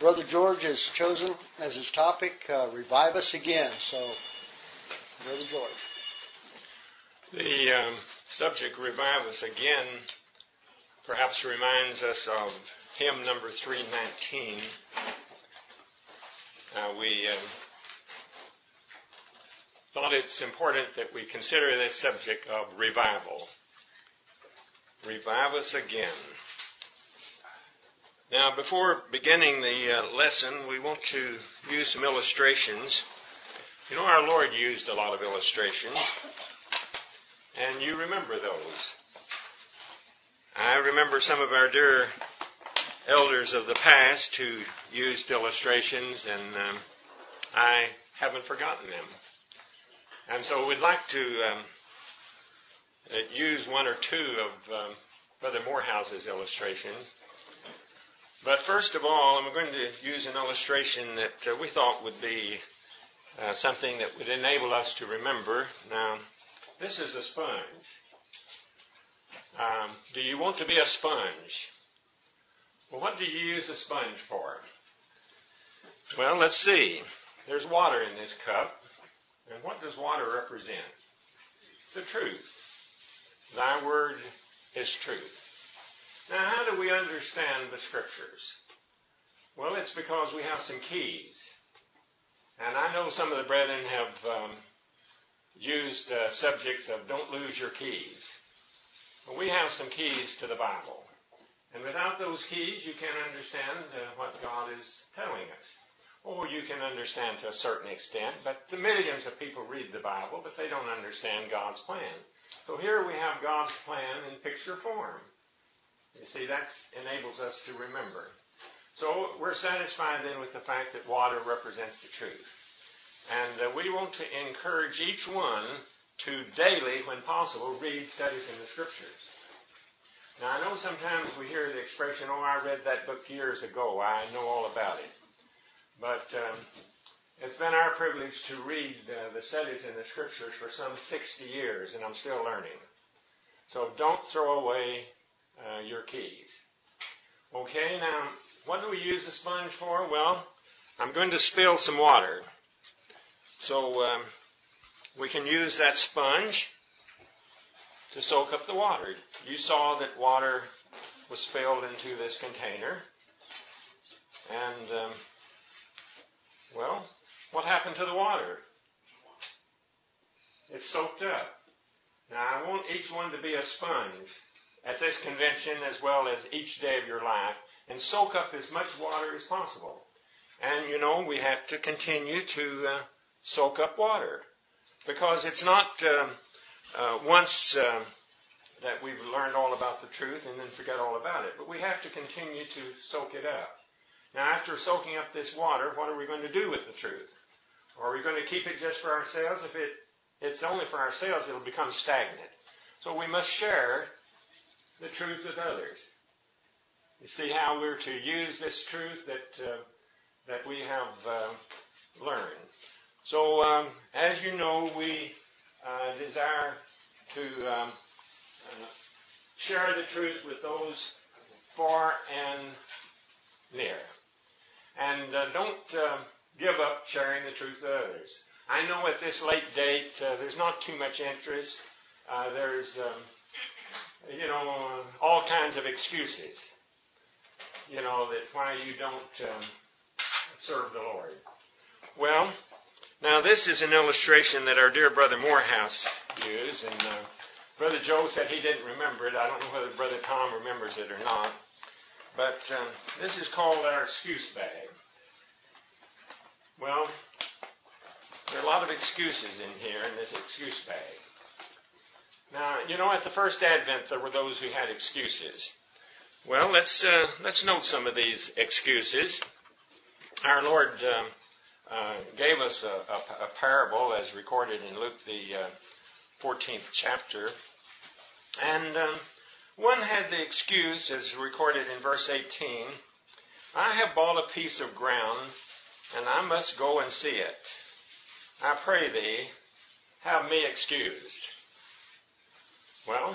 Brother George has chosen as his topic, Revive Us Again. So, Brother George. The subject, Revive Us Again, perhaps reminds us of hymn number 319. We thought it's important that we consider this subject of revival. Revive us again. Now, before beginning the lesson, we want to use some illustrations. You know, our Lord used a lot of illustrations, and you remember those. I remember some of our dear elders of the past who used illustrations, and I haven't forgotten them. And so we'd like to use one or two of Brother Morehouse's illustrations. But first of all, I'm going to use an illustration that we thought would be something that would enable us to remember. Now, this is a sponge. Do you want to be a sponge? Well, what do you use a sponge for? Well, let's see. There's water in this cup. And what does water represent? The truth. Thy word is truth. Now, how do we understand the Scriptures? Well, it's because we have some keys. And I know some of the brethren have used subjects of don't lose your keys. Well, we have some keys to the Bible. And without those keys, you can't understand what God is telling us. Or you can understand to a certain extent, but the millions of people read the Bible, but they don't understand God's plan. So here we have God's plan in picture form. You see, that enables us to remember. So we're satisfied then with the fact that water represents the truth. And we want to encourage each one to daily, when possible, read studies in the Scriptures. Now, I know sometimes we hear the expression, oh, I read that book years ago. I know all about it. But it's been our privilege to read the studies in the Scriptures for some 60 years, and I'm still learning. So don't throw away your keys. Okay, now, what do we use the sponge for? Well, I'm going to spill some water. So we can use that sponge to soak up the water. You saw that water was spilled into this container. And, well, what happened to the water? It's soaked up. Now, I want each one to be a sponge at this convention as well as each day of your life and soak up as much water as possible. And, you know, we have to continue to soak up water because it's not once that we've learned all about the truth and then forget all about it, but we have to continue to soak it up. Now, after soaking up this water, what are we going to do with the truth? Or are we going to keep it just for ourselves? If it's only for ourselves, it'll become stagnant. So we must share the truth with others. You see how we're to use this truth that we have learned. So, as you know, we desire to share the truth with those far and near. And don't give up sharing the truth with others. I know at this late date, there's not too much interest. There's, all kinds of excuses, that why you don't serve the Lord. Well, now this is an illustration that our dear Brother Morehouse used, and Brother Joe said he didn't remember it. I don't know whether Brother Tom remembers it or not. But this is called our excuse bag. Well, there are a lot of excuses in here in this excuse bag. Now, at the first Advent, there were those who had excuses. Well, let's note some of these excuses. Our Lord gave us a parable as recorded in Luke, the 14th chapter. And one had the excuse, as recorded in verse 18, I have bought a piece of ground, and I must go and see it. I pray thee, have me excused. Well,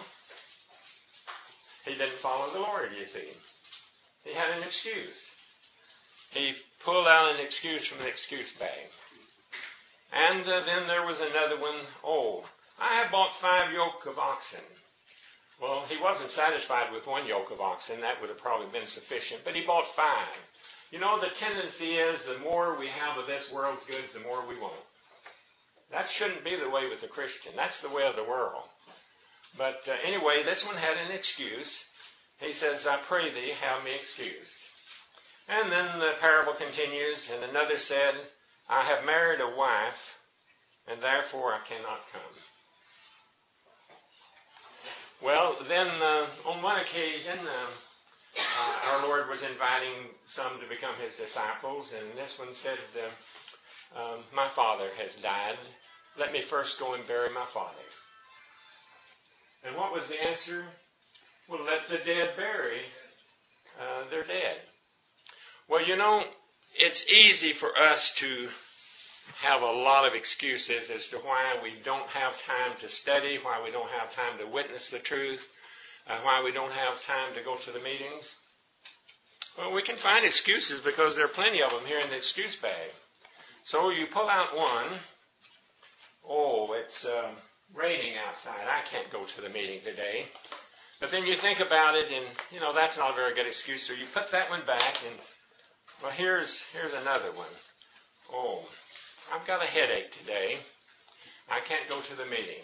he didn't follow the Lord, you see. He had an excuse. he pulled out an excuse from the excuse bag. And then there was another one. Oh, I have bought 5 yoke of oxen. Well, he wasn't satisfied with 1 yoke of oxen. That would have probably been sufficient. But he bought 5. You know, the tendency is the more we have of this world's goods, the more we want. That shouldn't be the way with the Christian. That's the way of the world. But anyway, this one had an excuse. He says, I pray thee, have me excused. And then the parable continues, and another said, I have married a wife, and therefore I cannot come. Well, then on one occasion, our Lord was inviting some to become his disciples, and this one said, my father has died. Let me first go and bury my father. And what was the answer? Well, let the dead bury their dead. Well, you know, it's easy for us to have a lot of excuses as to why we don't have time to study, why we don't have time to witness the truth, why we don't have time to go to the meetings. Well, we can find excuses because there are plenty of them here in the excuse bag. So you pull out one. Oh, it's raining outside. I can't go to the meeting today. But then you think about it and, you know, that's not a very good excuse. So you put that one back and, well, here's another one. Oh, I've got a headache today. I can't go to the meeting.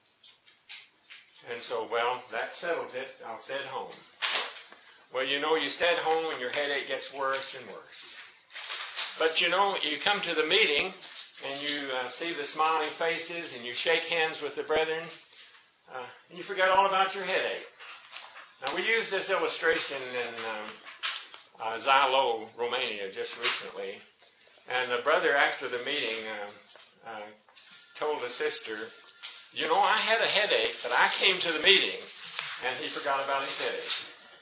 And so, well, that settles it. I'll stay at home. Well, you know, you stay at home and your headache gets worse and worse. But, you know, you come to the meeting and you see the smiling faces and you shake hands with the brethren and you forget all about your headache. Now, we used this illustration in Zilo, Romania, just recently. And the brother, after the meeting, told the sister, you know, I had a headache, but I came to the meeting, and he forgot about his headache.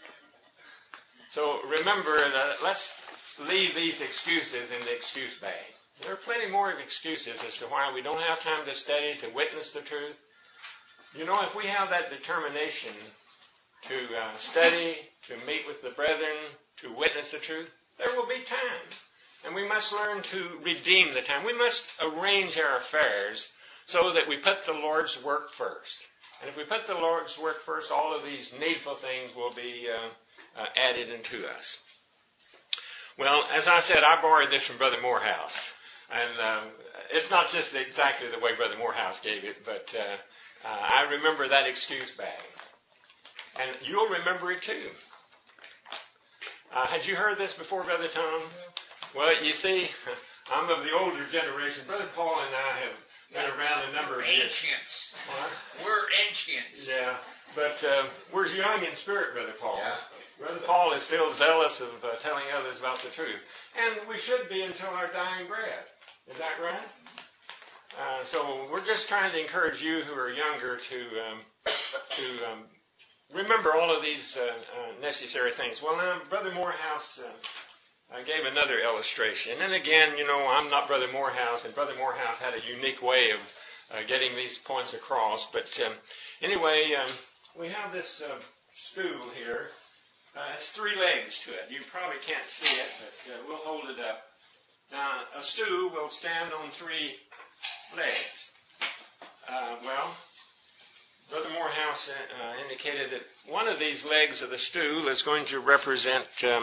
So remember that let's leave these excuses in the excuse bag. There are plenty more excuses as to why we don't have time to study, to witness the truth. You know, if we have that determination to study, to meet with the brethren, to witness the truth, there will be time. And we must learn to redeem the time. We must arrange our affairs so that we put the Lord's work first. And if we put the Lord's work first, all of these needful things will be added into us. Well, as I said, I borrowed this from Brother Morehouse. And it's not just exactly the way Brother Morehouse gave it, but I remember that excuse bag. And you'll remember it too. Had you heard this before, Brother Tom? Well, you see, I'm of the older generation. Brother Paul and I have been around a number of years. Ancients. What? We're ancients. Yeah, but we're young in spirit, Brother Paul. Yeah. Brother Paul is still zealous of telling others about the truth. And we should be until our dying breath. Is that right? So we're just trying to encourage you who are younger to remember all of these necessary things. Well, now, Brother Morehouse gave another illustration. And again, you know, I'm not Brother Morehouse, and Brother Morehouse had a unique way of getting these points across. But anyway, we have this stool here. It's 3 legs to it. You probably can't see it, but we'll hold it up. Now, a stool will stand on 3 legs. Well, Brother Morehouse indicated that one of these legs of the stool is going to represent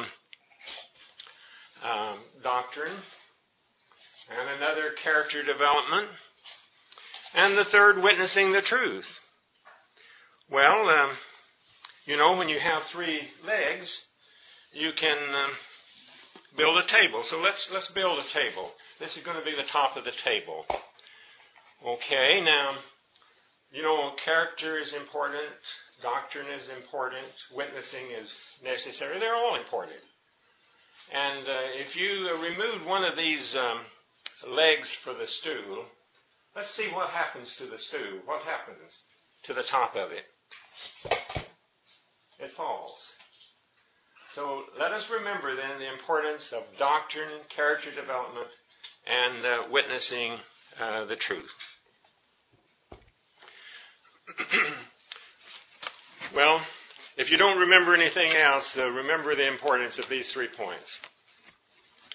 doctrine, and another character development, and the third witnessing the truth. Well, you know, when you have 3 legs, you can build a table. So let's build a table. This is going to be the top of the table. Okay, now, you know, character is important, doctrine is important, witnessing is necessary. They're all important. And if you remove one of these legs for the stool, let's see what happens to the stool. What happens to the top of it? It falls. So let us remember then the importance of doctrine, character development, and witnessing the truth. Well, if you don't remember anything else, remember the importance of these 3 points.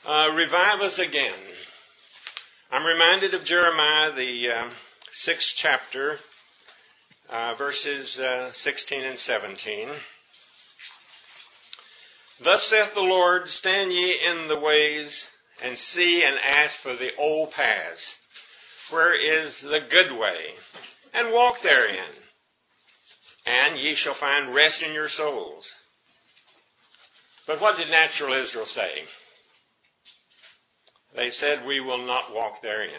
Revive us again. I'm reminded of Jeremiah, the 6th chapter, verses 16 and 17. Thus saith the Lord, stand ye in the ways, and see and ask for the old paths, where is the good way, and walk therein, and ye shall find rest in your souls. But what did natural Israel say? They said, we will not walk therein.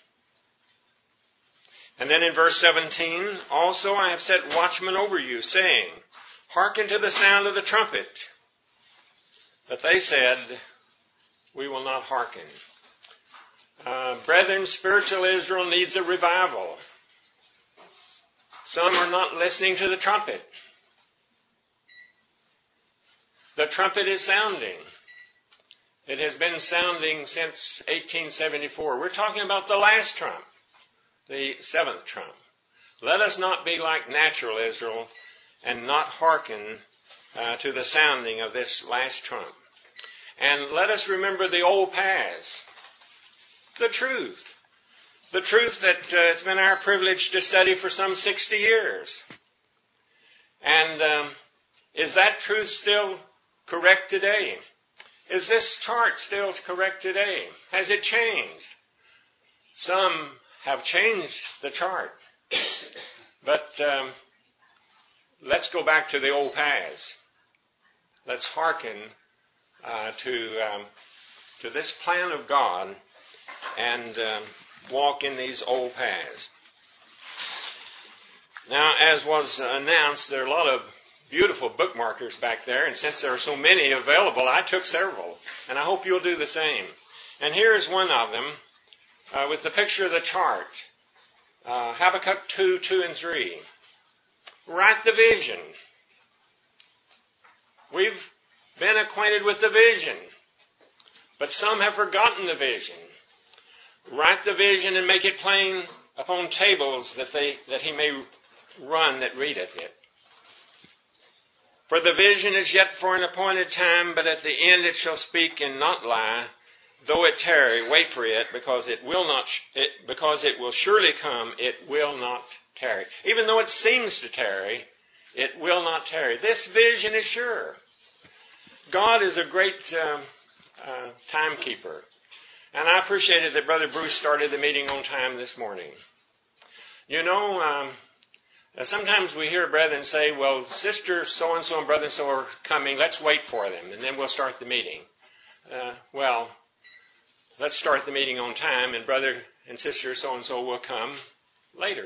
And then in verse 17, also I have set watchmen over you, saying, hearken to the sound of the trumpet. But they said, we will not hearken. Brethren, spiritual Israel needs a revival. Some are not listening to the trumpet. The trumpet is sounding. It has been sounding since 1874. We're talking about the last trump, the 7th trump. Let us not be like natural Israel and not hearken to the sounding of this last trump. And let us remember the old paths, the truth that it's been our privilege to study for some 60 years. And is that truth still correct today? Is this chart still correct today? Has it changed? Some have changed the chart. But let's go back to the old paths. Let's hearken to this plan of God and walk in these old paths. Now, as was announced, there are a lot of beautiful bookmarkers back there, and since there are so many available, I took several, and I hope you'll do the same. And here's one of them with the picture of the chart. Habakkuk 2, 2 and 3. Write the vision. We've been acquainted with the vision, but some have forgotten the vision. Write the vision and make it plain upon tables that he may run that readeth it. For the vision is yet for an appointed time, but at the end it shall speak and not lie. Though it tarry, wait for it, because it will surely come, it will not tarry. Even though it seems to tarry, it will not tarry. This vision is sure. God is a great timekeeper. And I appreciated that Brother Bruce started the meeting on time this morning. You know, sometimes we hear brethren say, well, sister so-and-so and brother so are coming, let's wait for them, and then we'll start the meeting. Well, let's start the meeting on time, and brother and sister so-and-so will come later.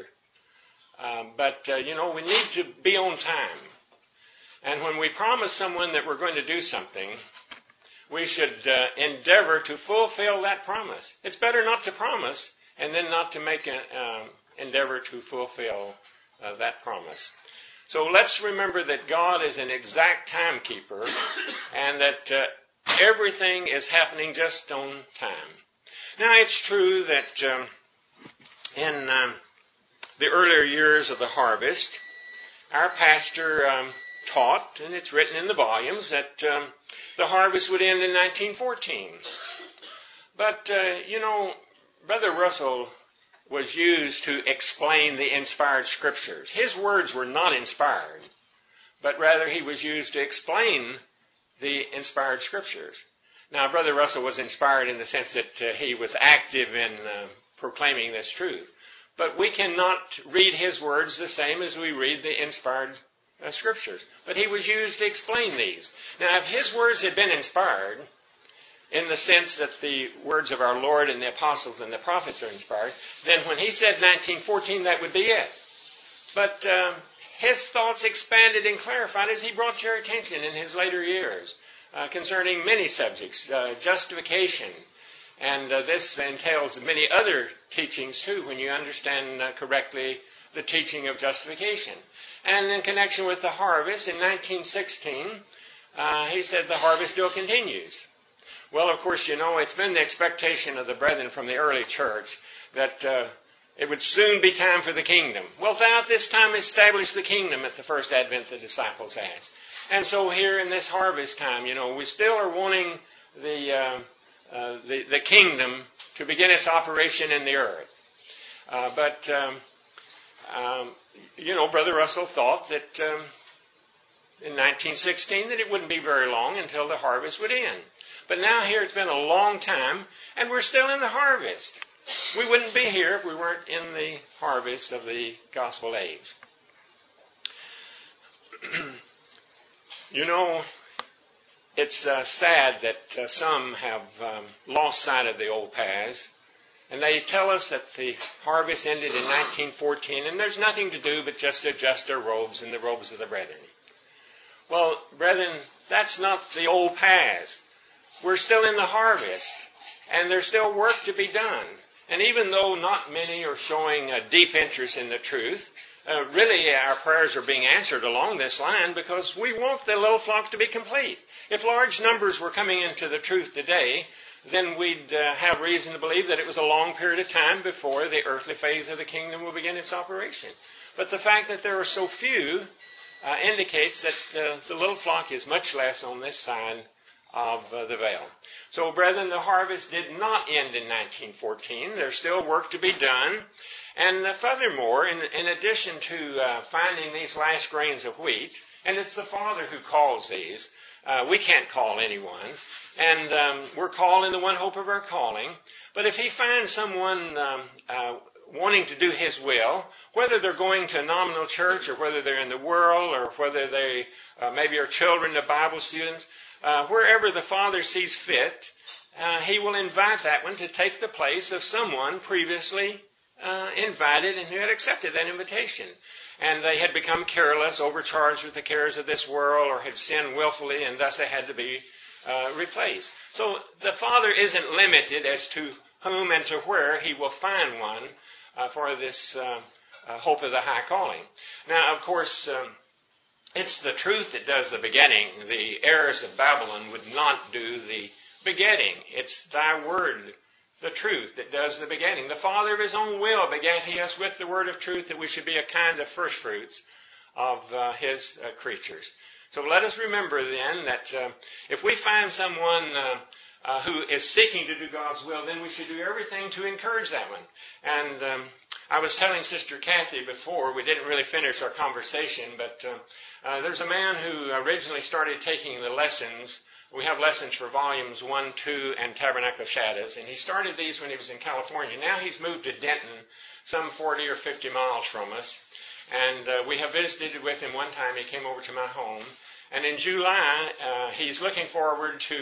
But we need to be on time. And when we promise someone that we're going to do something, we should endeavor to fulfill that promise. It's better not to promise and then not to make an endeavor to fulfill that promise. So let's remember that God is an exact timekeeper and that everything is happening just on time. Now, it's true that in the earlier years of the harvest, our pastor taught, and it's written in the volumes, that the harvest would end in 1914. But, Brother Russell was used to explain the inspired scriptures. His words were not inspired, but rather he was used to explain the inspired scriptures. Now, Brother Russell was inspired in the sense that he was active in proclaiming this truth. But we cannot read his words the same as we read the inspired scriptures. But he was used to explain these. Now, if his words had been inspired, in the sense that the words of our Lord and the apostles and the prophets are inspired, then when he said 1914, that would be it. But his thoughts expanded and clarified as he brought to your attention in his later years concerning many subjects, justification. And this entails many other teachings too, when you understand correctly the teaching of justification. And in connection with the harvest, in 1916, he said the harvest still continues. Well, of course, it's been the expectation of the brethren from the early church that it would soon be time for the kingdom. Well, thou at this time establish the kingdom at the first advent the disciples asked. And so here in this harvest time, we still are wanting the the kingdom to begin its operation in the earth. But Brother Russell thought that in 1916 that it wouldn't be very long until the harvest would end. But now here it's been a long time, and we're still in the harvest. We wouldn't be here if we weren't in the harvest of the gospel age. It's sad that some have lost sight of the old paths, and they tell us that the harvest ended in 1914, and there's nothing to do but just adjust our robes and the robes of the brethren. Well, brethren, that's not the old paths. We're still in the harvest, and there's still work to be done. And even though not many are showing a deep interest in the truth, really our prayers are being answered along this line because we want the little flock to be complete. If large numbers were coming into the truth today, then we'd have reason to believe that it was a long period of time before the earthly phase of the kingdom will begin its operation. But the fact that there are so few indicates that the little flock is much less on this side of the veil. So, brethren, the harvest did not end in 1914. There's still work to be done. And furthermore, in addition to finding these last grains of wheat, and it's the Father who calls these, we can't call anyone, and we're called in the one hope of our calling. But if He finds someone wanting to do His will, whether they're going to a nominal church or whether they're in the world or whether they maybe are children of Bible students, wherever the Father sees fit, He will invite that one to take the place of someone previously invited and who had accepted that invitation. And they had become careless, overcharged with the cares of this world, or had sinned willfully, and thus they had to be replaced. So the Father isn't limited as to whom and to where He will find one for this hope of the high calling. Now, of course, it's the truth that does the begetting. The heirs of Babylon would not do the begetting. It's Thy word, the truth, that does the begetting. The Father of His own will begat He us with the word of truth, that we should be a kind of first fruits of His creatures. So let us remember then that if we find someone who is seeking to do God's will, then we should do everything to encourage that one. And I was telling Sister Kathy before, we didn't really finish our conversation, but there's a man who originally started taking the lessons. We have lessons for volumes 1, 2, and Tabernacle Shadows, and he started these when he was in California. Now he's moved to Denton, some 40 or 50 miles from us, and we have visited with him one time. He came over to my home, and in July he's looking forward to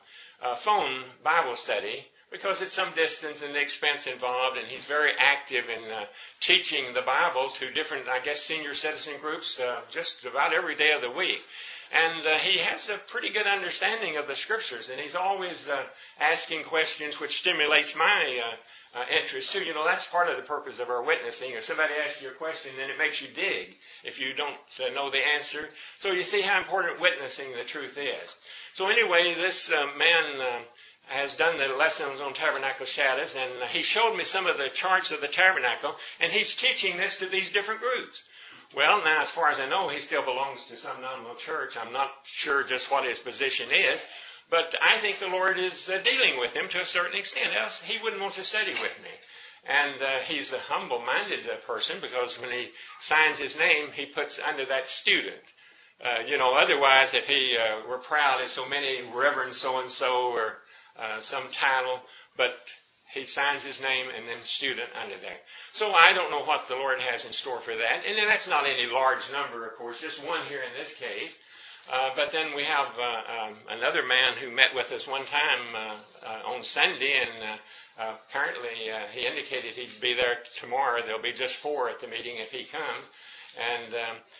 phone Bible study because it's some distance and the expense involved, and he's very active in teaching the Bible to different, senior citizen groups just about every day of the week. And he has a pretty good understanding of the Scriptures, and he's always asking questions which stimulates my interest too. That's part of the purpose of our witnessing. If somebody asks you a question, then it makes you dig if you don't know the answer. So you see how important witnessing the truth is. So anyway, this man has done the lessons on Tabernacle Shadows, and he showed me some of the charts of the tabernacle, and he's teaching this to these different groups. Well, now, as far as I know, he still belongs to some nominal church. I'm not sure just what his position is, but I think the Lord is dealing with him to a certain extent, else he wouldn't want to study with me. And he's a humble-minded person, because when he signs his name, he puts under that student. Otherwise, if he were proud as so many Reverend so-and-so or some title, but he signs his name and then student under there. So I don't know what the Lord has in store for that. And that's not any large number, of course, just one here in this case. But then we have another man who met with us one time on Sunday, and apparently he indicated he'd be there tomorrow. There'll be just 4 at the meeting if he comes. And,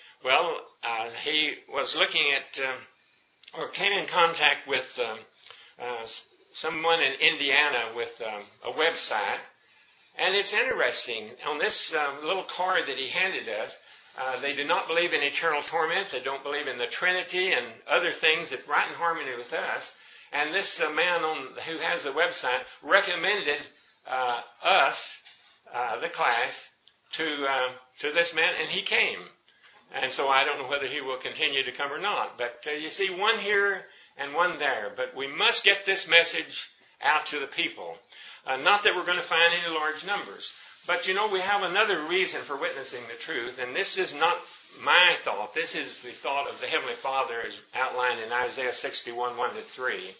he was looking at, or came in contact with someone in Indiana with a website. And it's interesting. On this little card that he handed us, they do not believe in eternal torment. They don't believe in the Trinity and other things that right in harmony with us. And this man who has the website recommended us, the class, to this man, and he came. And so I don't know whether he will continue to come or not. But you see, one here and one there. But we must get this message out to the people. Not that we're going to find any large numbers. But we have another reason for witnessing the truth, and this is not my thought. This is the thought of the Heavenly Father as outlined in Isaiah 61, 1-3.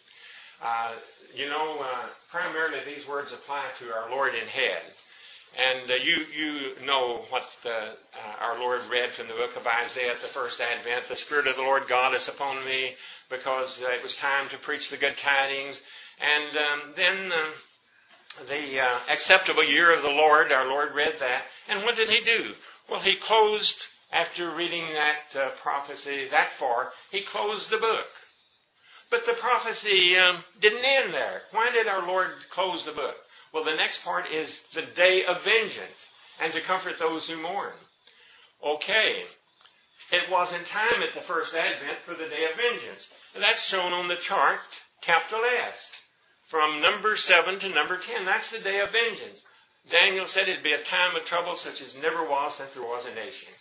Primarily these words apply to our Lord in head. And you know what our Lord read from the book of Isaiah at the first advent. The Spirit of the Lord God is upon me because it was time to preach the good tidings. And then the acceptable year of the Lord, our Lord read that. And what did He do? Well, He closed, after reading that prophecy that far, He closed the book. But the prophecy didn't end there. Why did our Lord close the book? Well, the next part is the day of vengeance and to comfort those who mourn. Okay. It wasn't time at the first advent for the day of vengeance. That's shown on the chart, capital S. From number 7 to number 10. That's the day of vengeance. Daniel said it'd be a time of trouble such as never was since there was a nation.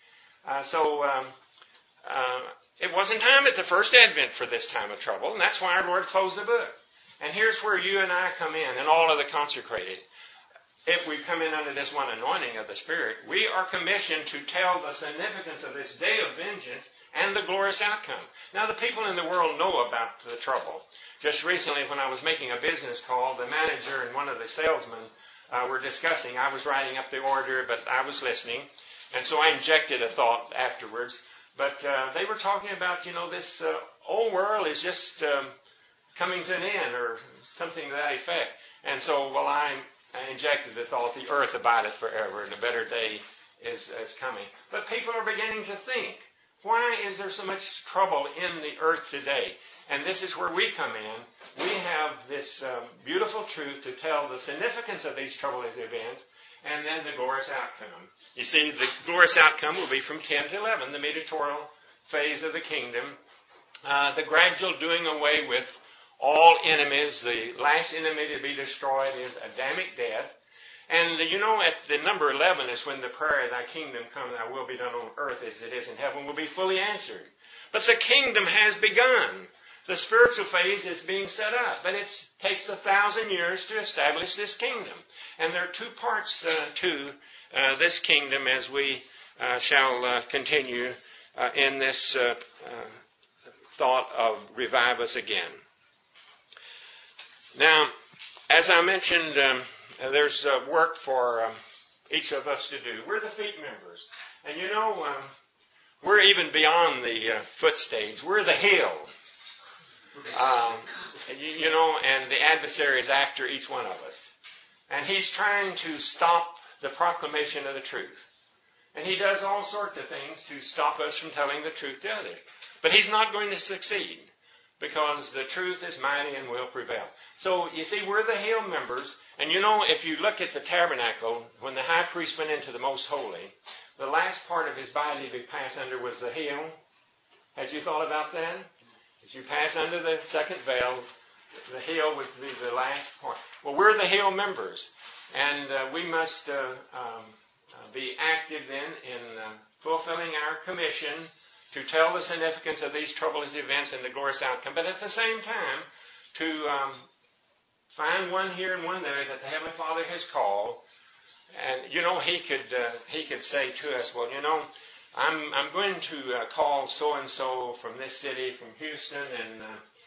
It wasn't time at the first advent for this time of trouble, and that's why our Lord closed the book. And here's where you and I come in, and all of the consecrated. If we come in under this one anointing of the Spirit, we are commissioned to tell the significance of this day of vengeance and the glorious outcome. Now, the people in the world know about the trouble. Just recently, when I was making a business call, the manager and one of the salesmen were discussing. I was writing up the order, but I was listening. And so I injected a thought afterwards. But they were talking about, this old world is just coming to an end or something to that effect. And so, I injected the thought, the earth abideth forever and a better day is coming. But people are beginning to think, why is there so much trouble in the earth today? And this is where we come in. We have this beautiful truth to tell the significance of these troublous events and then the glorious outcome. You see, the glorious outcome will be from 10 to 11, the mediatorial phase of the kingdom, the gradual doing away with all enemies. The last enemy to be destroyed is Adamic death. And at the number 11 is when the prayer, thy kingdom come, thy will be done on earth as it is in heaven, will be fully answered. But the kingdom has begun. The spiritual phase is being set up, but it takes 1,000 years to establish this kingdom. And there are two parts to this kingdom as we shall continue in this thought of revive us again. Now, as I mentioned, there's work for each of us to do. We're the feet members. And we're even beyond the foot stage. We're the heel. And the adversary is after each one of us. And he's trying to stop the proclamation of the truth. And he does all sorts of things to stop us from telling the truth to others. But he's not going to succeed because the truth is mighty and will prevail. So, you see, we're the heel members. And if you look at the tabernacle, when the high priest went into the most holy, the last part of his body to pass under was the heel. Had you thought about that? As you pass under the second veil, the heel would be the last part. Well, we're the heel members, and we must be active then in fulfilling our commission to tell the significance of these troublous events and the glorious outcome, but at the same time to find one here and one there that the Heavenly Father has called. And he could say to us, well, I'm going to call so-and-so from this city, from Houston, and,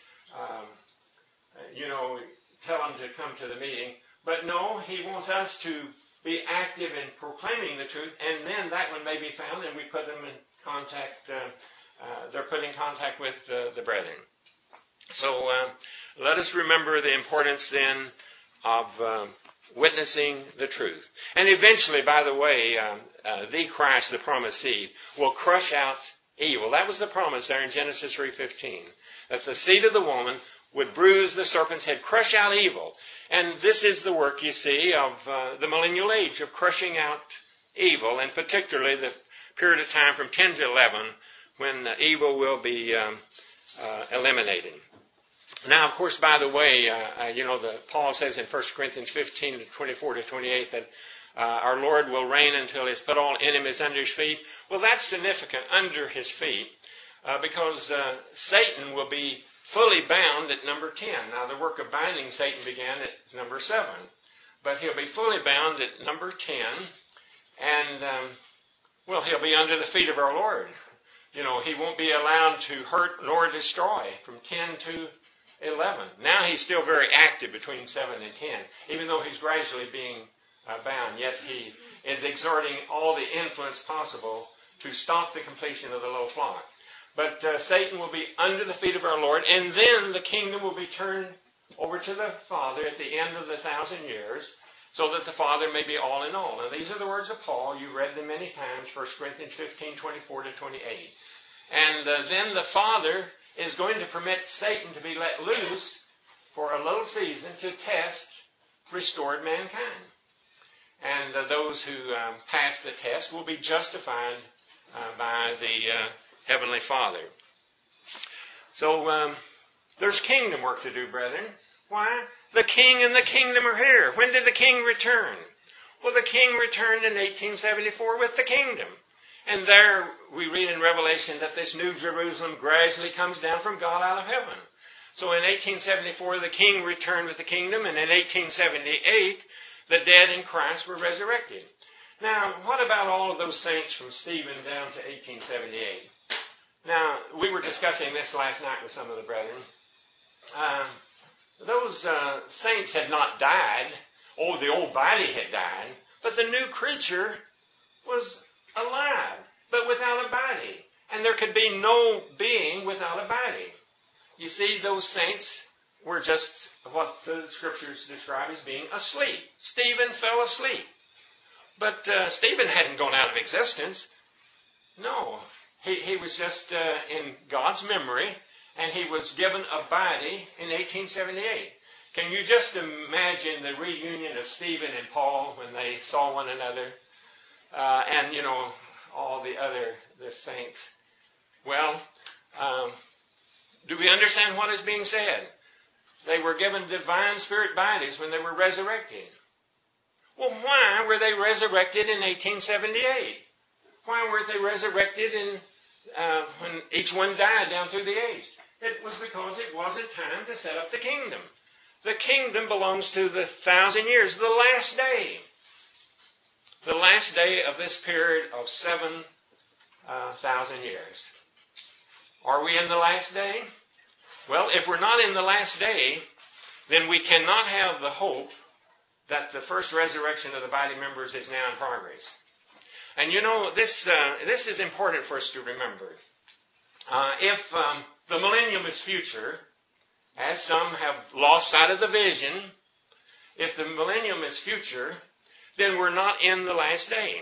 tell them to come to the meeting. But no, he wants us to be active in proclaiming the truth, and then that one may be found, and we put them in contact, they're put in contact with the brethren. So let us remember the importance then of witnessing the truth. And eventually, by the way, the Christ, the promised seed, will crush out evil. That was the promise there in Genesis 3:15, that the seed of the woman would bruise the serpent's head, crush out evil. And this is the work, you see, of the millennial age, of crushing out evil, and particularly the period of time from 10 to 11 when evil will be eliminated. Now, of course, by the way, Paul says in 1 Corinthians 15, 24 to 28 that our Lord will reign until He has put all enemies under His feet. Well, that's significant, under His feet, because Satan will be fully bound at number 10. Now, the work of binding Satan began at number 7. But he'll be fully bound at number 10. And, he'll be under the feet of our Lord. He won't be allowed to hurt nor destroy from 10 to 11. Now he's still very active between 7 and 10, even though he's gradually being bound. Yet he is exerting all the influence possible to stop the completion of the little flock. But Satan will be under the feet of our Lord, and then the kingdom will be turned over to the Father at the end of the 1,000 years, so that the Father may be all in all. And these are the words of Paul. You read them many times, 1 Corinthians 15, 24 to 28. And then the Father is going to permit Satan to be let loose for a little season to test restored mankind. And those who pass the test will be justified by the Heavenly Father. So there's kingdom work to do, brethren. Why? The king and the kingdom are here. When did the king return? Well, the king returned in 1874 with the kingdom. And there we read in Revelation that this new Jerusalem gradually comes down from God out of heaven. So in 1874, the king returned with the kingdom, and in 1878, the dead in Christ were resurrected. Now, what about all of those saints from Stephen down to 1878? Now, we were discussing this last night with some of the brethren. Those saints had not died. Oh, the old body had died. But the new creature was alive, but without a body. And there could be no being without a body. You see, those saints were just what the Scriptures describe as being asleep. Stephen fell asleep. But Stephen hadn't gone out of existence. No, he was just in God's memory, and he was given a body in 1878. Can you just imagine the reunion of Stephen and Paul when they saw one another? And, all the saints. Well, do we understand what is being said? They were given divine spirit bodies when they were resurrected. Well, why were they resurrected in 1878? Why weren't they resurrected when each one died down through the age? It was because it wasn't time to set up the kingdom. The kingdom belongs to the 1,000 years, the last day. The last day of this period of 7,000 years. Are we in the last day? Well, if we're not in the last day, then we cannot have the hope that the first resurrection of the body members is now in progress. And this is important for us to remember. If the millennium is future, as some have lost sight of the vision, if the millennium is future, then we're not in the last day.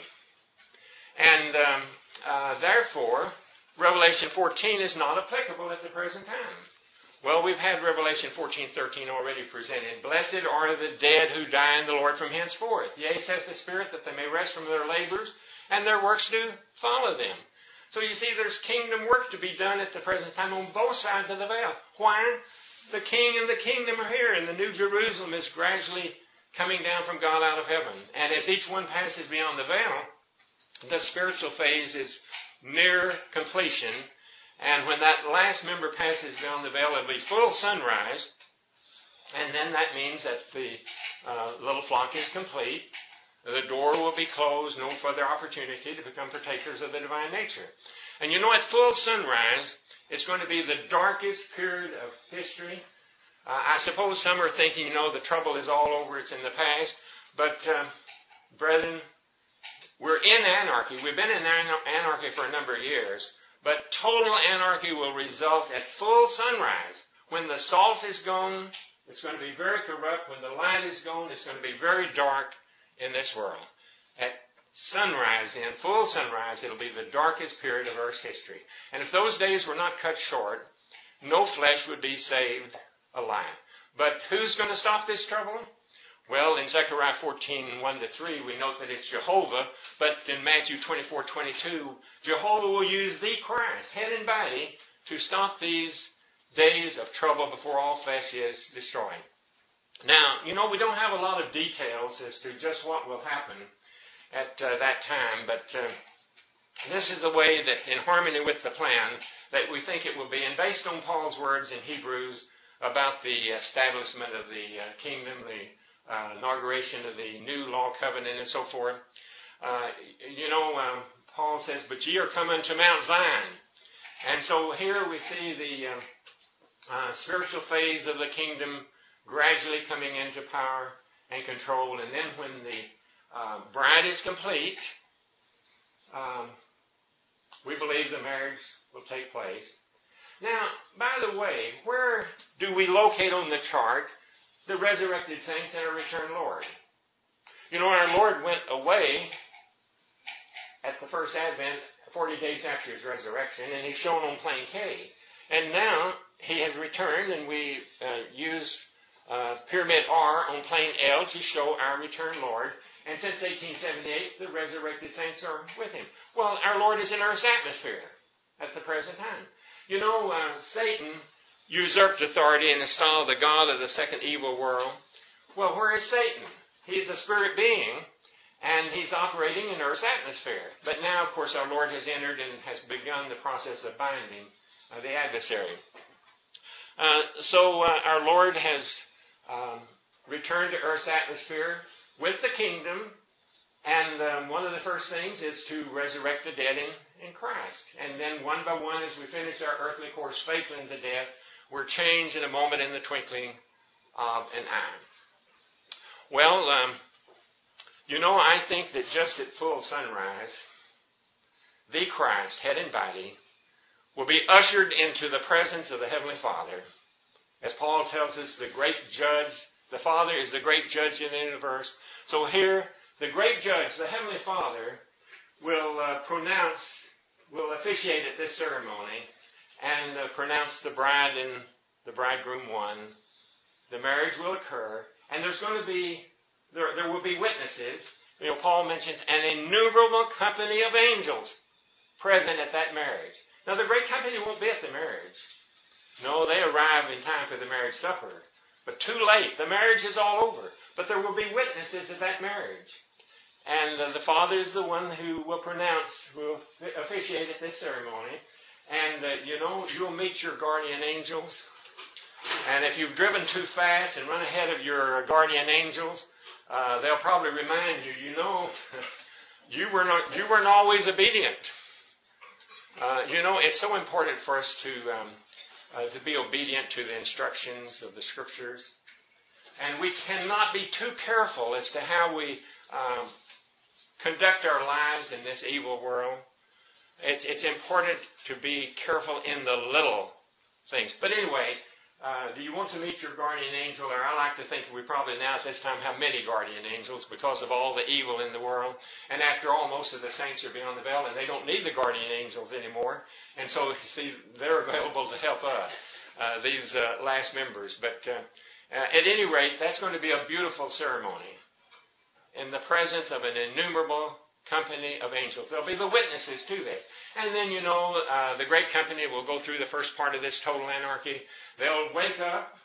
And therefore, Revelation 14 is not applicable at the present time. Well, we've had Revelation 14:13 already presented. Blessed are the dead who die in the Lord from henceforth. Yea, saith the Spirit, that they may rest from their labors, and their works do follow them. So you see, there's kingdom work to be done at the present time on both sides of the veil. Why? The king and the kingdom are here, and the new Jerusalem is gradually coming down from God out of heaven. And as each one passes beyond the veil, the spiritual phase is near completion. And when that last member passes beyond the veil, it'll be full sunrise. And then that means that the little flock is complete. The door will be closed, no further opportunity to become partakers of the divine nature. And at full sunrise, it's going to be the darkest period of history. I suppose some are thinking, the trouble is all over, it's in the past. But, brethren, we're in anarchy. We've been in anarchy for a number of years. But total anarchy will result at full sunrise. When the salt is gone, it's going to be very corrupt. When the light is gone, it's going to be very dark in this world. At sunrise, in full sunrise, it'll be the darkest period of Earth's history. And if those days were not cut short, no flesh would be saved alive. But who's going to stop this trouble? Well, in Zechariah 14:1-3, we note that it's Jehovah, but in Matthew 24:22, Jehovah will use the Christ, head and body, to stop these days of trouble before all flesh is destroyed. Now, we don't have a lot of details as to just what will happen at that time, but this is the way that, in harmony with the plan, that we think it will be. And based on Paul's words in Hebrews about the establishment of the kingdom, the inauguration of the new law covenant and so forth, Paul says, but ye are come unto Mount Zion. And so here we see the spiritual phase of the kingdom gradually coming into power and control. And then when the bride is complete, we believe the marriage will take place. Now, by the way, where do we locate on the chart the resurrected saints and our returned Lord? Our Lord went away at the first Advent, 40 days after His resurrection, and He's shown on plane K. And now He has returned, and we use Pyramid R on plane L to show our returned Lord. And since 1878, the resurrected saints are with Him. Well, our Lord is in Earth's atmosphere at the present time. Satan usurped authority and installed the God of the second evil world. Well, where is Satan? He's a spirit being, and he's operating in Earth's atmosphere. But now, of course, our Lord has entered and has begun the process of binding the adversary. So our Lord has returned to Earth's atmosphere with the kingdom, and one of the first things is to resurrect the dead in Christ. And then one by one, as we finish our earthly course faithfully unto death, we're changed in a moment, in the twinkling of an eye. Well, I think that just at full sunrise, the Christ, head and body, will be ushered into the presence of the Heavenly Father. As Paul tells us, the great judge, the Father is the great judge in the universe. So here, the great judge, the Heavenly Father, will officiate at this ceremony and pronounce the bride and the bridegroom one. The marriage will occur, and there will be witnesses. Paul mentions an innumerable company of angels present at that marriage. Now, the great company won't be at the marriage. No, they arrive in time for the marriage supper. But too late. The marriage is all over. But there will be witnesses at that marriage. And the Father is the one who will officiate at this ceremony. And, you'll meet your guardian angels. And if you've driven too fast and run ahead of your guardian angels, they'll probably remind you, you weren't always obedient. It's so important for us to be obedient to the instructions of the Scriptures. And we cannot be too careful as to how we conduct our lives in this evil world. It's important to be careful in the little things. But anyway, do you want to meet your guardian angel? Or I like to think we probably now at this time have many guardian angels because of all the evil in the world. And after all, most of the saints are beyond the veil and they don't need the guardian angels anymore. And so, you see, they're available to help us, these last members. But at any rate, that's going to be a beautiful ceremony in the presence of an innumerable company of angels. There'll be the witnesses to this. And then, the great company will go through the first part of this total anarchy. They'll wake up.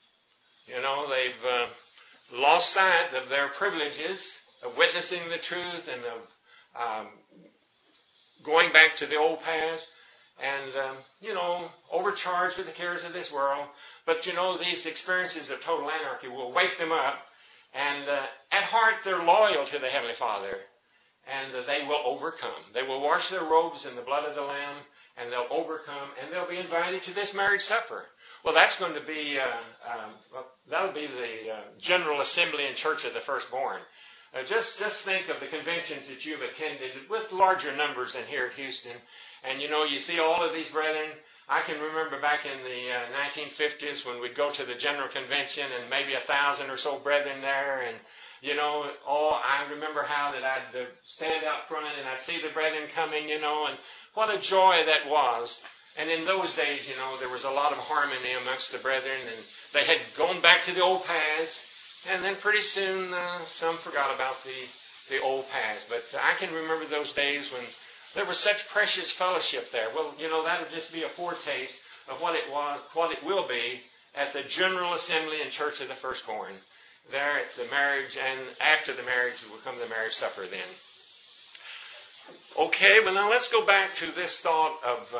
They've lost sight of their privileges of witnessing the truth and of going back to the old past and, overcharged with the cares of this world. But, these experiences of total anarchy will wake them up. And at heart, they're loyal to the Heavenly Father. And they will overcome. They will wash their robes in the blood of the Lamb, and they'll overcome, and they'll be invited to this marriage supper. Well, that's going to be, that'll be the General Assembly and Church of the Firstborn. Just think of the conventions that you've attended with larger numbers than here at Houston. And, you see all of these brethren. I can remember back in the 1950s when we'd go to the General Convention and maybe 1,000 or so brethren there, and I remember how that I'd stand out front and I'd see the brethren coming, and what a joy that was. And in those days, there was a lot of harmony amongst the brethren, and they had gone back to the old paths, and then pretty soon some forgot about the old paths. But I can remember those days when there was such precious fellowship there. Well, that'll just be a foretaste of what it will be at the General Assembly and Church of the Firstborn. There at the marriage, and after the marriage will come the marriage supper then. Okay, well now let's go back to this thought of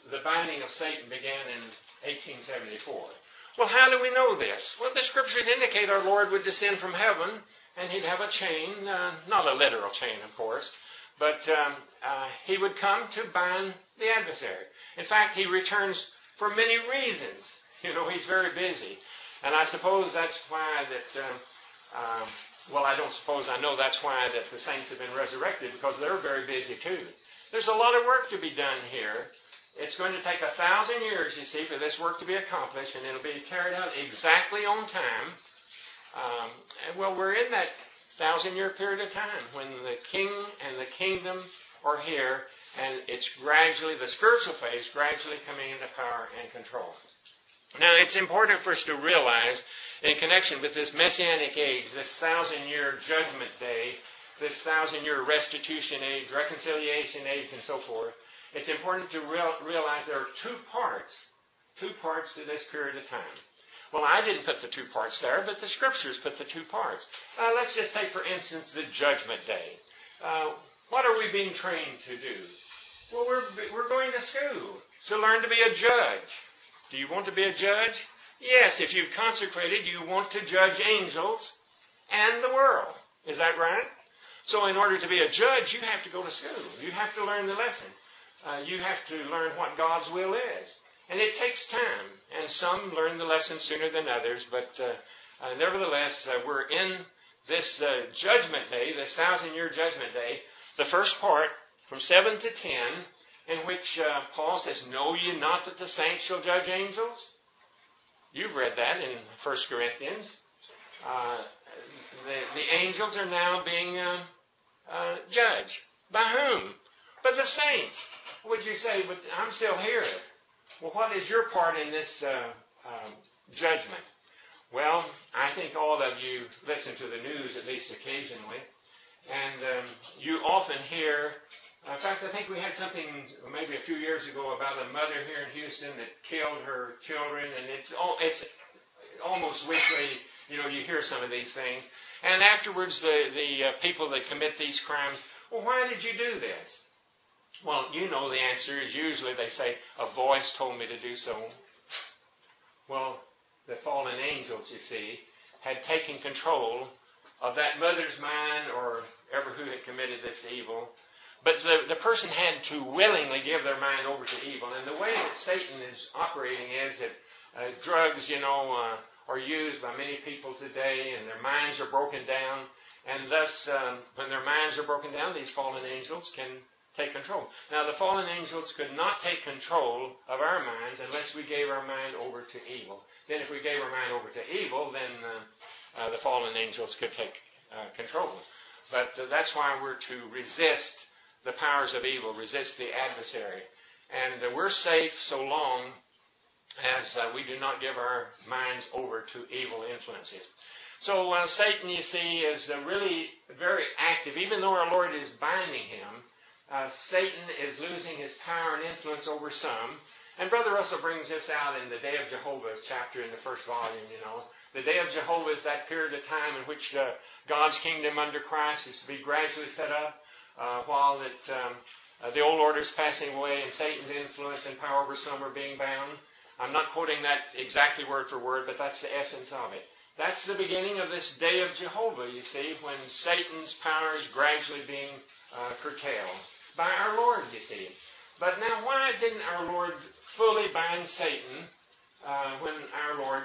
the binding of Satan began in 1874. Well, how do we know this? Well, the scriptures indicate our Lord would descend from heaven, and he'd have a chain, not a literal chain, of course, but he would come to bind the adversary. In fact, he returns for many reasons. He's very busy. And I suppose that's why that, I don't suppose, I know that's why that the saints have been resurrected, because they're very busy too. There's a lot of work to be done here. It's going to take 1,000 years, you see, for this work to be accomplished, and it'll be carried out exactly on time. We're in that 1,000-year period of time when the king and the kingdom are here, and it's gradually, the spiritual phase, gradually coming into power and control. Now, it's important for us to realize, in connection with this Messianic age, this 1,000-year judgment day, this 1,000-year restitution age, reconciliation age, and so forth, it's important to realize there are two parts to this period of time. Well, I didn't put the two parts there, but the scriptures put the two parts. Let's just take, for instance, the judgment day. What are we being trained to do? Well, we're going to school to learn to be a judge. Do you want to be a judge? Yes, if you've consecrated, you want to judge angels and the world. Is that right? So in order to be a judge, you have to go to school. You have to learn the lesson. You have to learn what God's will is. And it takes time. And some learn the lesson sooner than others. But nevertheless, we're in this judgment day, this 1,000-year judgment day, the first part from 7 to 10, in which Paul says, "Know ye not that the saints shall judge angels?" You've read that in 1 Corinthians. The angels are now being judged. By whom? By the saints. Would you say, but I'm still here. Well, what is your part in this judgment? Well, I think all of you listen to the news at least occasionally. And you often hear, in fact, I think we had something maybe a few years ago about a mother here in Houston that killed her children. And it's almost weekly, you hear some of these things. And afterwards, the people that commit these crimes, well, why did you do this? Well, the answer is usually they say, a voice told me to do so. Well, the fallen angels, you see, had taken control of that mother's mind or ever who had committed this evil. But the person had to willingly give their mind over to evil. And the way that Satan is operating is that drugs, are used by many people today, and their minds are broken down. And thus, when their minds are broken down, these fallen angels can take control. Now, the fallen angels could not take control of our minds unless we gave our mind over to evil. Then if we gave our mind over to evil, then the fallen angels could take control. But that's why we're to resist the powers of evil, resist the adversary. And we're safe so long as we do not give our minds over to evil influences. So Satan, you see, is really very active. Even though our Lord is binding him, Satan is losing his power and influence over some. And Brother Russell brings this out in the Day of Jehovah chapter in the first volume, The Day of Jehovah is that period of time in which God's kingdom under Christ is to be gradually set up, while the old order is passing away and Satan's influence and power over some are being bound. I'm not quoting that exactly word for word, but that's the essence of it. That's the beginning of this Day of Jehovah, you see, when Satan's power is gradually being curtailed by our Lord, you see. But now, why didn't our Lord fully bind Satan when our Lord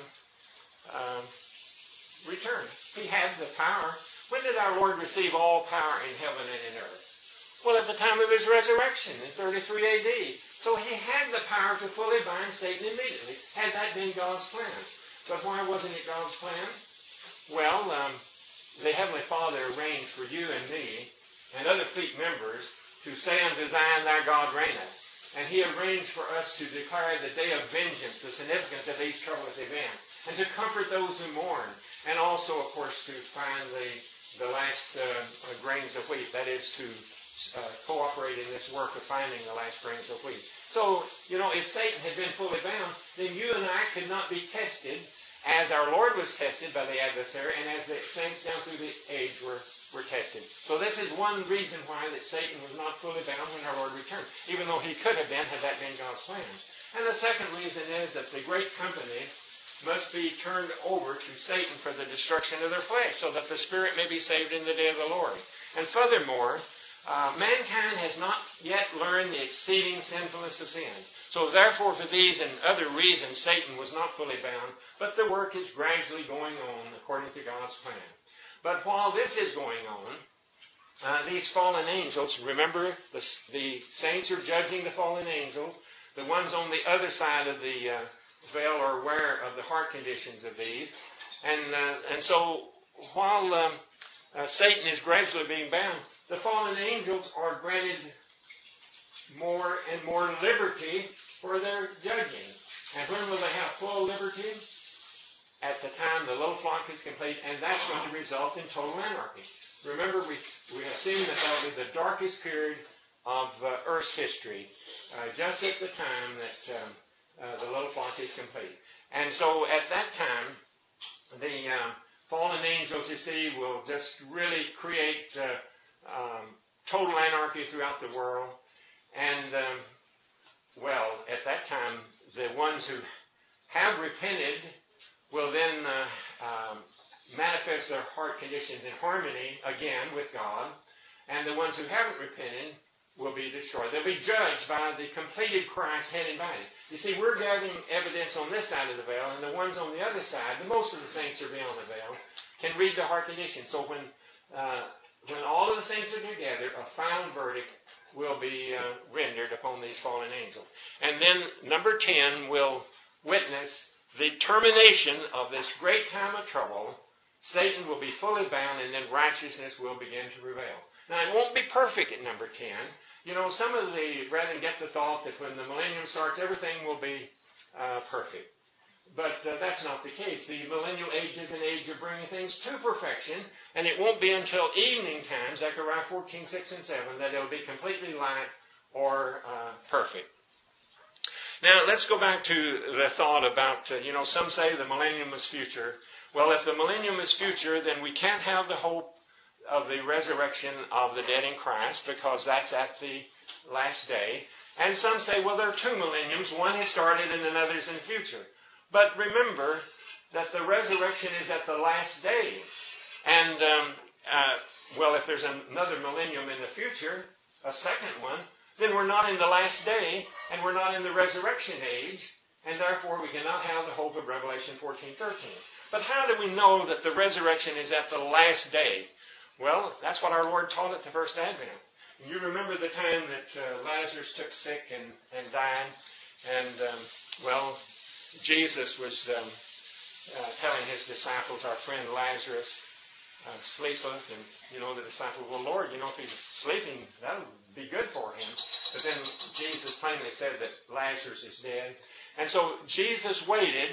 returned? He had the power. When did our Lord receive all power in heaven and in earth? Well, at the time of his resurrection in 33 A.D. So he had the power to fully bind Satan immediately, had that been God's plan. But why wasn't it God's plan? Well, the Heavenly Father arranged for you and me and other fleet members to say unto Zion, thy God reigneth. And he arranged for us to declare the day of vengeance, the significance of these troublous events, and to comfort those who mourn, and also, of course, to find the last grains of wheat, that is to cooperate in this work of finding the last grains of wheat. So, if Satan had been fully bound, then you and I could not be tested as our Lord was tested by the adversary, and as the saints down through the age were tested. So this is one reason why that Satan was not fully bound when our Lord returned, even though he could have been had that been God's plan. And the second reason is that the great company must be turned over to Satan for the destruction of their flesh, so that the spirit may be saved in the day of the Lord. And furthermore, mankind has not yet learned the exceeding sinfulness of sin. So therefore, for these and other reasons, Satan was not fully bound, but the work is gradually going on according to God's plan. But while this is going on, these fallen angels, remember, the saints are judging the fallen angels. The ones on the other side of the veil are aware of the heart conditions of these. And so while Satan is gradually being bound, the fallen angels are granted more and more liberty for their judging. And when will they have full liberty? At the time the little flock is complete, and that's going to result in total anarchy. Remember, we have seen that that will be the darkest period of Earth's history, just at the time that the little flock is complete. And so at that time, the fallen angels, you see, will just really create total anarchy throughout the world. And, at that time, the ones who have repented will then manifest their heart conditions in harmony again with God. And the ones who haven't repented will be destroyed. They'll be judged by the completed Christ head and body. You see, we're gathering evidence on this side of the veil, and the ones on the other side, most of the saints are beyond the veil, can read the heart condition. So when all of the saints are together, a final verdict will be rendered upon these fallen angels. And then number 10 will witness the termination of this great time of trouble. Satan will be fully bound, and then righteousness will begin to prevail. Now, it won't be perfect at number 10. You know, some of the brethren get the thought that when the millennium starts, everything will be perfect. But that's not the case. The millennial age is an age of bringing things to perfection, and it won't be until evening time, Zechariah 14, 6, and 7, that it'll be completely light or perfect. Now, let's go back to the thought about, some say the millennium is future. Well, if the millennium is future, then we can't have the hope of the resurrection of the dead in Christ, because that's at the last day. And some say, well, there are two millenniums. One has started and another is in the future. But remember that the resurrection is at the last day. And, if there's another millennium in the future, a second one, then we're not in the last day, and we're not in the resurrection age, and therefore we cannot have the hope of Revelation 14:13. But how do we know that the resurrection is at the last day? Well, that's what our Lord taught at the first advent. And you remember the time that Lazarus took sick and died, and, Jesus was telling his disciples, our friend Lazarus sleepeth, and, the disciples, well, Lord, if he's sleeping, that would be good for him. But then Jesus plainly said that Lazarus is dead. And so Jesus waited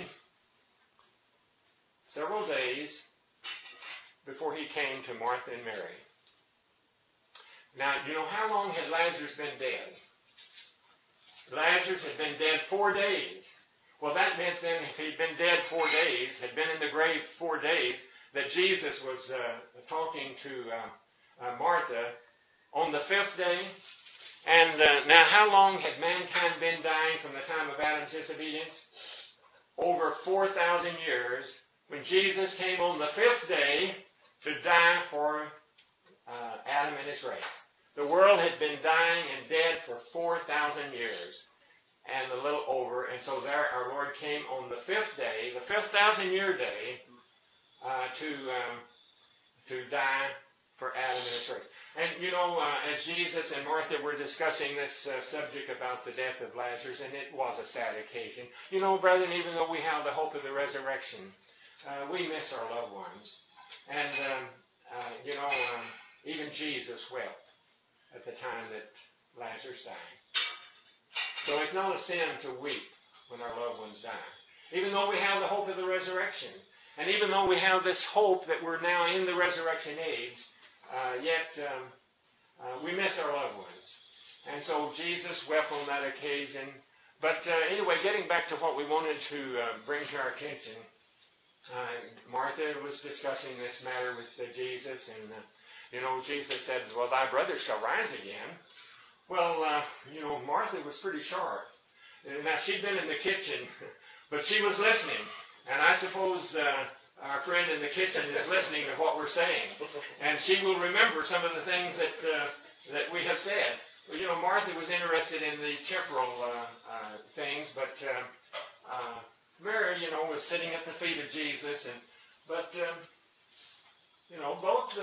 several days before he came to Martha and Mary. Now, how long had Lazarus been dead? Lazarus had been dead 4 days. Well, that meant then if he'd been dead 4 days, had been in the grave 4 days, that Jesus was talking to Martha on the 5th day. And now how long had mankind been dying from the time of Adam's disobedience? Over 4,000 years, when Jesus came on the 5th day to die for Adam and his race. The world had been dying and dead for 4,000 years and a little over. And so there our Lord came on the 5th day, the 5,000-year day, to die for Adam and his race. And, as Jesus and Martha were discussing this subject about the death of Lazarus, and it was a sad occasion. Brethren, even though we have the hope of the resurrection, we miss our loved ones. And, even Jesus wept at the time that Lazarus died. So it's not a sin to weep when our loved ones die. Even though we have the hope of the resurrection, and even though we have this hope that we're now in the resurrection age, yet we miss our loved ones. And so Jesus wept on that occasion. But anyway, getting back to what we wanted to bring to our attention, Martha was discussing this matter with Jesus, and Jesus said, "Well, thy brother shall rise again." Well, Martha was pretty sharp. Now, she'd been in the kitchen, but she was listening. And I suppose our friend in the kitchen is listening to what we're saying. And she will remember some of the things that we have said. Martha was interested in the temporal things, but Mary, was sitting at the feet of Jesus. But both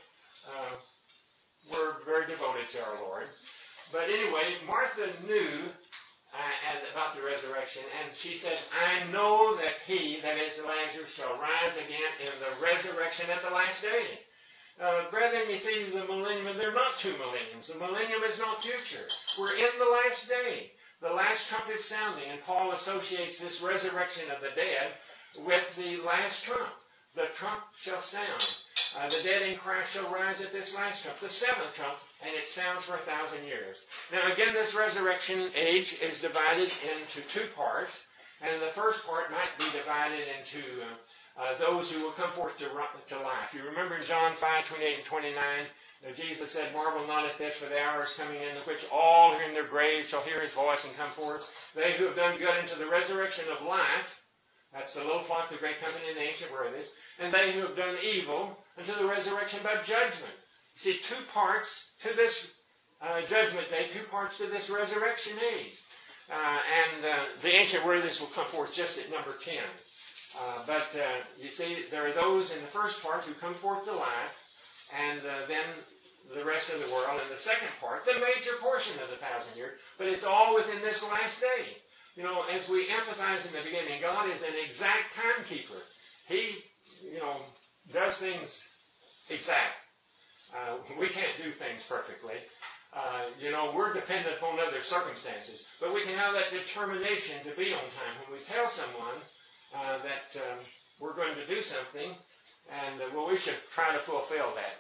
were very devoted to our Lord. But anyway, Martha knew about the resurrection, and she said, "I know that he, that is Lazarus, shall rise again in the resurrection at the last day." Brethren, you see, the millennium, they're not two millenniums. The millennium is not future. We're in the last day. The last trump is sounding, and Paul associates this resurrection of the dead with the last trump. The trump shall sound. The dead in Christ shall rise at this last trump, the seventh trump, and it sounds for 1,000 years. Now again, this resurrection age is divided into two parts, and the first part might be divided into those who will come forth to life. You remember in John 5:28 and 29, Jesus said, "Marvel not at this, for the hour is coming in which all who are in their graves shall hear his voice and come forth. They who have done good unto the resurrection of life," that's the little flock, the great company, and the ancient worthies, "and they who have done evil unto the resurrection by judgment." You see, two parts to this judgment day, two parts to this resurrection age. And the ancient worthies will come forth just at number 10. But you see, there are those in the first part who come forth to life, and then the rest of the world in the second part, the major portion of the 1,000 years. But it's all within this last day. As we emphasized in the beginning, God is an exact timekeeper. He, does things exact. We can't do things perfectly. We're dependent upon other circumstances. But we can have that determination to be on time. When we tell someone that we're going to do something, and we should try to fulfill that.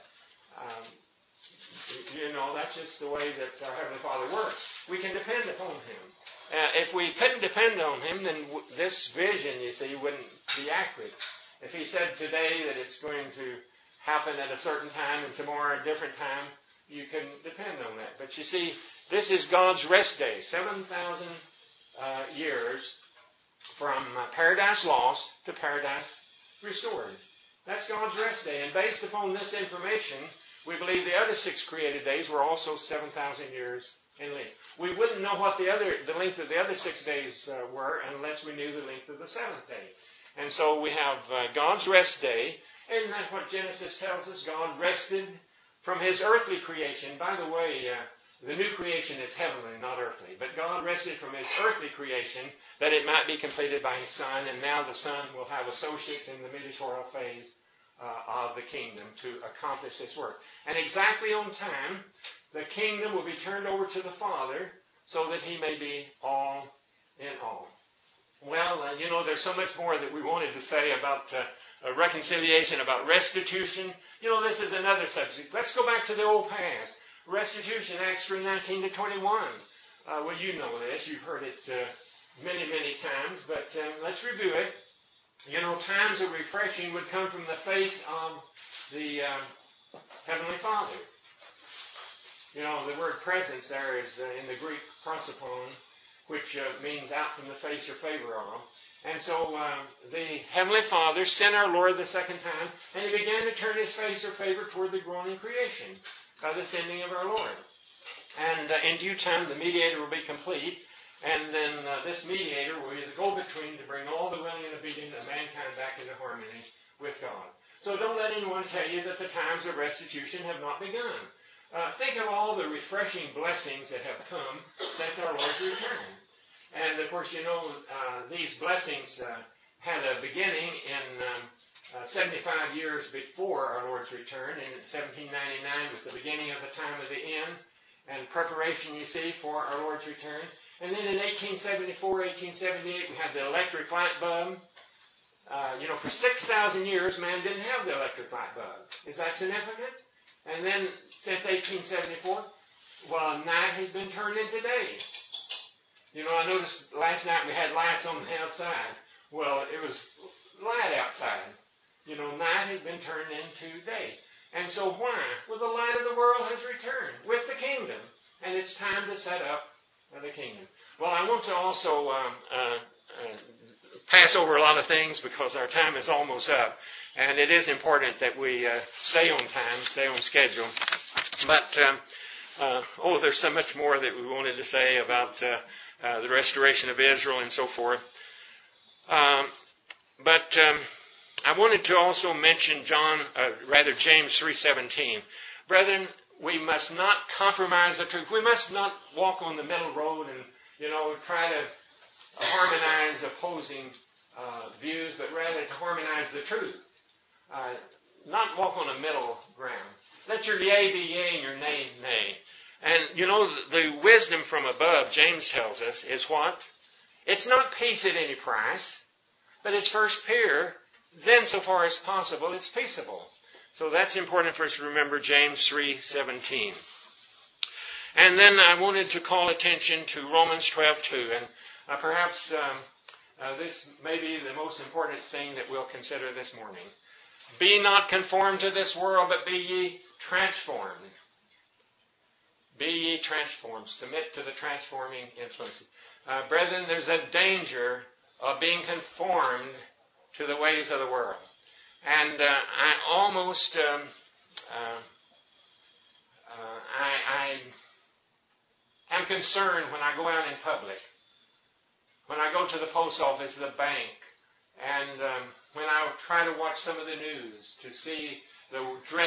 That's just the way that our Heavenly Father works. We can depend upon Him. If we couldn't depend on Him, then this vision, you see, wouldn't be accurate. If He said today that it's going to happen at a certain time and tomorrow at a different time, you can depend on that. But you see, this is God's rest day, 7,000 years from paradise lost to paradise restored. That's God's rest day. And based upon this information, we believe the other 6 created days were also 7,000 years in length. We wouldn't know what the length of the other 6 days were unless we knew the length of the 7th day. And so we have God's rest day. Isn't that what Genesis tells us? God rested from His earthly creation. By the way, the new creation is heavenly, not earthly. But God rested from His earthly creation that it might be completed by His Son. And now the Son will have associates in the mediatorial phase of the kingdom to accomplish this work. And exactly on time, the kingdom will be turned over to the Father so that He may be all in all. Well, there's so much more that we wanted to say about reconciliation, about restitution. This is another subject. Let's go back to the old past. Restitution, Acts 3:19 to 21. Well, you know this. You've heard it many, many times, but let's review it. Times of refreshing would come from the face of the Heavenly Father. The word presence there is in the Greek prosopon, which means out from the face or favor of. And so the Heavenly Father sent our Lord the second time, and He began to turn His face or favor toward the groaning creation by the sending of our Lord. And in due time, the mediator will be complete, and then this mediator will be the go-between to bring all the willing and obedient of mankind back into harmony with God. So don't let anyone tell you that the times of restitution have not begun. Think of all the refreshing blessings that have come since our Lord's return. And of course, these blessings had a beginning in 75 years before our Lord's return, in 1799 with the beginning of the time of the end, and preparation, you see, for our Lord's return. And then in 1874, 1878, we had the electric light bulb. For 6,000 years, man didn't have the electric light bulb. Is that significant? And then, since 1874, night has been turned into day. I noticed last night we had lights on the outside. Well, it was light outside. You know, night has been turned into day. And so why? Well, the light of the world has returned with the kingdom. And it's time to set up the kingdom. Well, I want to also pass over a lot of things because our time is almost up. And it is important that we stay on time, stay on schedule. But, there's so much more that we wanted to say about the restoration of Israel and so forth. But I wanted to also mention James 3:17. Brethren, we must not compromise the truth. We must not walk on the middle road and, try to harmonize opposing views, but rather to harmonize the truth. Not walk on a middle ground. Let your yea be yea and your nay, nay. And, the wisdom from above, James tells us, is what? It's not peace at any price, but it's first pure, then so far as possible, it's peaceable. So that's important for us to remember, James 3:17. And then I wanted to call attention to Romans 12:2, and perhaps this may be the most important thing that we'll consider this morning. Be not conformed to this world, but be ye transformed. Be ye transformed. Submit to the transforming influence. Brethren, there's a danger of being conformed to the ways of the world. And I almost, I am concerned when I go out in public, when I go to the post office, the bank, and when I try to watch some of the news to see the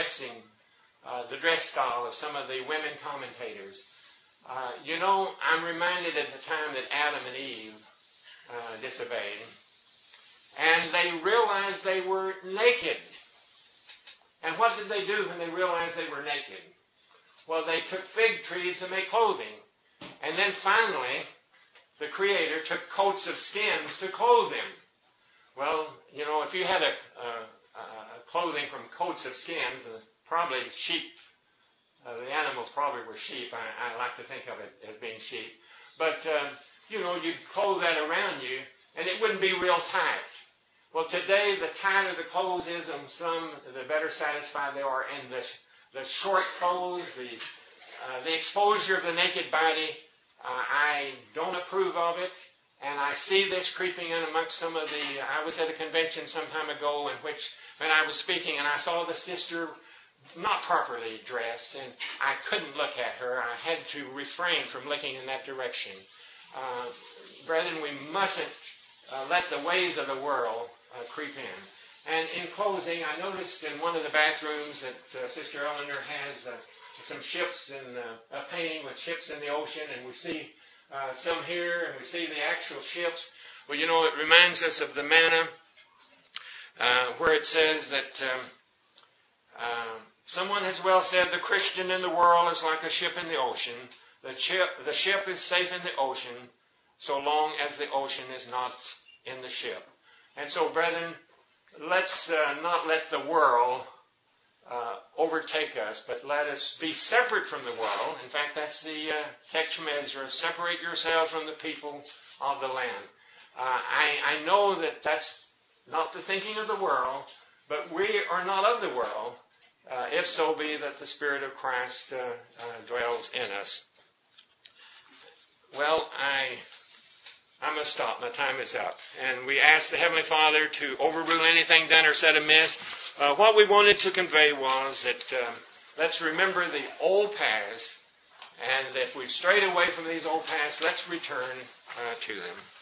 dress style of some of the women commentators. I'm reminded of the time that Adam and Eve disobeyed. And they realized they were naked. And what did they do when they realized they were naked? Well, they took fig trees to make clothing. And then finally, the Creator took coats of skins to clothe them. Well, if you had a clothing from coats of skins, probably sheep, the animals probably were sheep. I like to think of it as being sheep. But, you'd clothe that around you, and it wouldn't be real tight. Well, today, the tighter the clothes is on some, the better satisfied they are. And the short clothes, the exposure of the naked body, I don't approve of it. And I see this creeping in amongst some of I was at a convention some time ago when I was speaking, and I saw the sister not properly dressed, and I couldn't look at her. I had to refrain from looking in that direction. Brethren, we mustn't let the ways of the world creep in. And in closing, I noticed in one of the bathrooms that Sister Eleanor has some ships a painting with ships in the ocean, and we see some here, and we see the actual ships. Well, it reminds us of the manna where it says that someone has well said, the Christian in the world is like a ship in the ocean. The ship is safe in the ocean so long as the ocean is not in the ship. And so, brethren, let's not let the world overtake us, but let us be separate from the world. In fact, that's the text from Ezra. Separate yourselves from the people of the land. I know that that's not the thinking of the world, but we are not of the world, if so be that the Spirit of Christ dwells in us. Well, I must stop. My time is up. And we ask the Heavenly Father to overrule anything done or said amiss. What we wanted to convey was that let's remember the old paths, and that we've strayed away from these old paths, let's return to them.